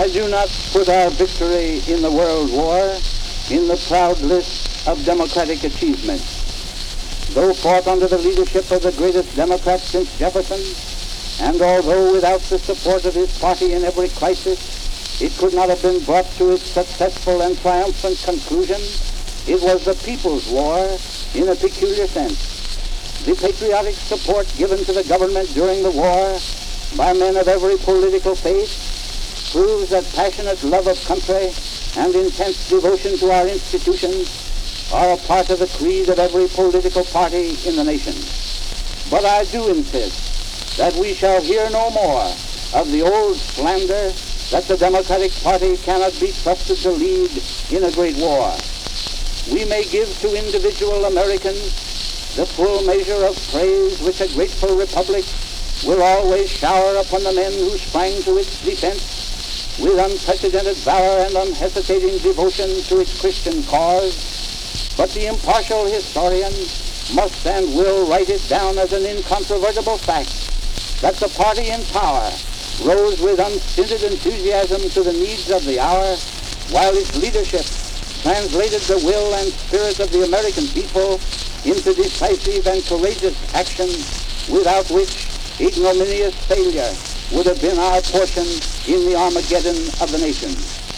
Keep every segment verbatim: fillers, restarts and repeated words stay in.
I do not put our victory in the World War in the proud list of democratic achievements. Though fought under the leadership of the greatest Democrat since Jefferson, and although without the support of his party in every crisis, it could not have been brought to its successful and triumphant conclusion, it was the people's war in a peculiar sense. The patriotic support given to the government during the war by men of every political faith proves that passionate love of country and intense devotion to our institutions are a part of the creed of every political party in the nation. But I do insist that we shall hear no more of the old slander that the Democratic Party cannot be trusted to lead in a great war. We may give to individual Americans the full measure of praise which a grateful republic will always shower upon the men who sprang to its defense with unprecedented valor and unhesitating devotion to its Christian cause, but the impartial historian must and will write it down as an incontrovertible fact that the party in power rose with unstinted enthusiasm to the needs of the hour, while its leadership translated the will and spirit of the American people into decisive and courageous action, without which ignominious failure would have been our portion in the Armageddon of the nation.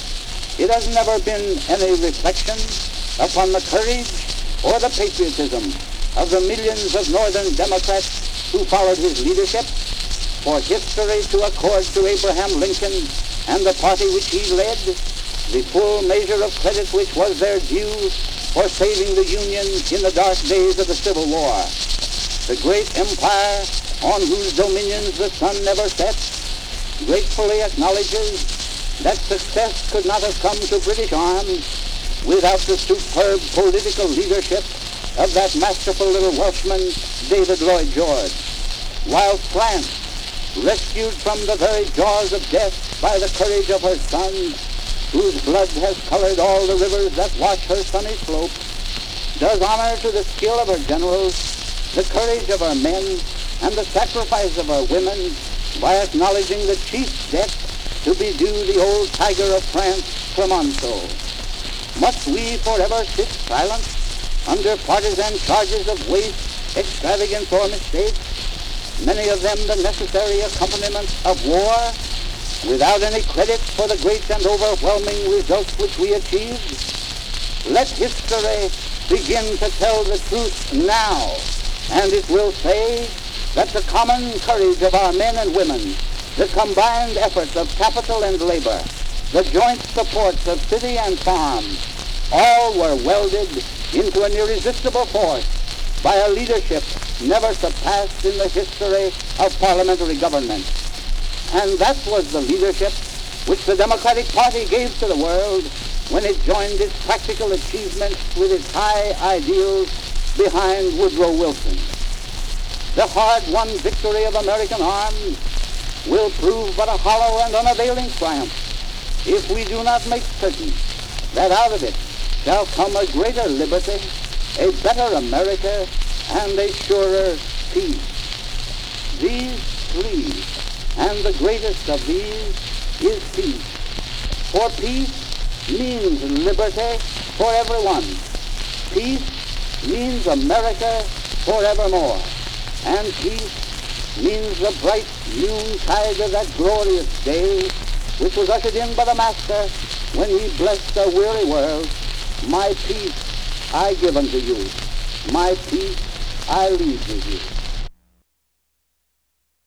It has never been any reflection upon the courage or the patriotism of the millions of Northern Democrats who followed his leadership, for history to accord to Abraham Lincoln and the party which he led the full measure of credit which was their due for saving the Union in the dark days of the Civil War. The great empire on whose dominions the sun never sets gratefully acknowledges that success could not have come to British arms without the superb political leadership of that masterful little Welshman, David Lloyd George. While France, rescued from the very jaws of death by the courage of her son, whose blood has colored all the rivers that wash her sunny slope, does honor to the skill of her generals, the courage of her men, and the sacrifice of our women by acknowledging the chief debt to be due the old tiger of France, Clemenceau. Must we forever sit silent under partisan charges of waste, extravagance, or mistake, many of them the necessary accompaniments of war, without any credit for the great and overwhelming results which we achieved? Let history begin to tell the truth now, and it will say that the common courage of our men and women, the combined efforts of capital and labor, the joint supports of city and farm, all were welded into an irresistible force by a leadership never surpassed in the history of parliamentary government. And that was the leadership which the Democratic Party gave to the world when it joined its practical achievements with its high ideals behind Woodrow Wilson. The hard-won victory of American arms will prove but a hollow and unavailing triumph if we do not make certain that out of it shall come a greater liberty, a better America, and a surer peace. These three, and the greatest of these, is peace. For peace means liberty for everyone. Peace means America forevermore. And peace means the bright noontide of that glorious day which was ushered in by the Master when he blessed a weary world. My peace I give unto you. My peace I leave with you.